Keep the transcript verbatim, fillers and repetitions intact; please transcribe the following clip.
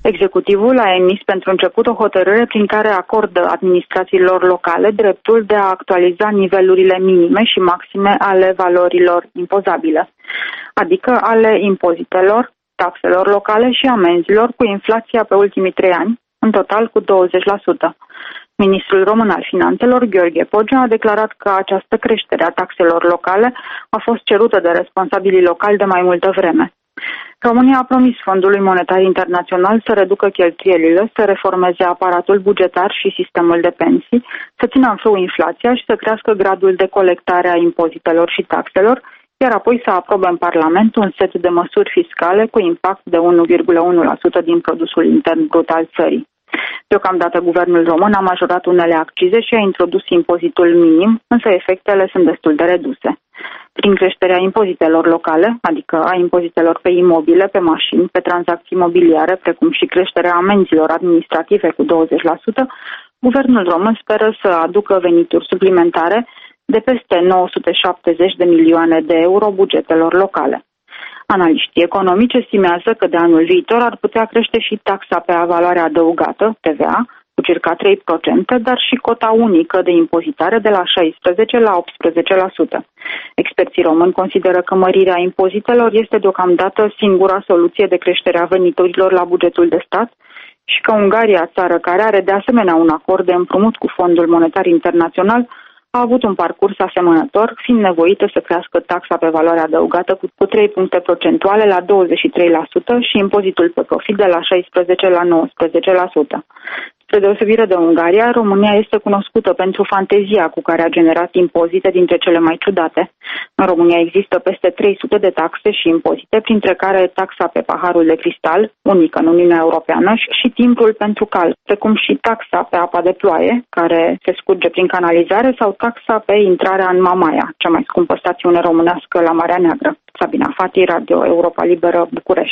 Executivul a emis pentru început o hotărâre prin care acordă administrațiilor locale dreptul de a actualiza nivelurile minime și maxime ale valorilor impozabile, adică ale impozitelor, taxelor locale și amenzilor cu inflația pe ultimii trei ani, în total cu douăzeci la sută. Ministrul român al Finanțelor, Gheorghe Pogea, a declarat că această creștere a taxelor locale a fost cerută de responsabilii locali de mai multă vreme. România a promis Fondului Monetar Internațional să reducă cheltuielile, să reformeze aparatul bugetar și sistemul de pensii, să țină în frâu inflația și să crească gradul de colectare a impozitelor și taxelor, iar apoi să aprobe în Parlament un set de măsuri fiscale cu impact de unu virgulă unu la sută din produsul intern brut al țării. Deocamdată, guvernul român a majorat unele accize și a introdus impozitul minim, însă efectele sunt destul de reduse. Prin creșterea impozitelor locale, adică a impozitelor pe imobile, pe mașini, pe tranzacții imobiliare, precum și creșterea amenzilor administrative cu douăzeci la sută, guvernul român speră să aducă venituri suplimentare de peste nouă sute șaptezeci de milioane de euro bugetelor locale. Analiștii economici estimează că de anul viitor ar putea crește și taxa pe valoare adăugată, T V A, cu circa trei la sută, dar și cota unică de impozitare de la șaisprezece la optsprezece la sută. Experții români consideră că mărirea impozitelor este deocamdată singura soluție de creștere a veniturilor la bugetul de stat și că Ungaria, țară care are de asemenea un acord de împrumut cu Fondul Monetar Internațional, a avut un parcurs asemănător, fiind nevoită să crească taxa pe valoare adăugată cu trei puncte procentuale la douăzeci și trei la sută și impozitul pe profit de la șaisprezece la nouăsprezece la sută. Spre deosebire de Ungaria, România este cunoscută pentru fantezia cu care a generat impozite dintre cele mai ciudate. În România există peste trei sute de taxe și impozite, printre care taxa pe paharul de cristal, unică în Uniunea Europeană, și timbrul pentru cal, precum și taxa pe apa de ploaie, care se scurge prin canalizare, sau taxa pe intrarea în Mamaia, cea mai scumpă stațiune românească la Marea Neagră. Sabina Fati, Radio Europa Liberă, București.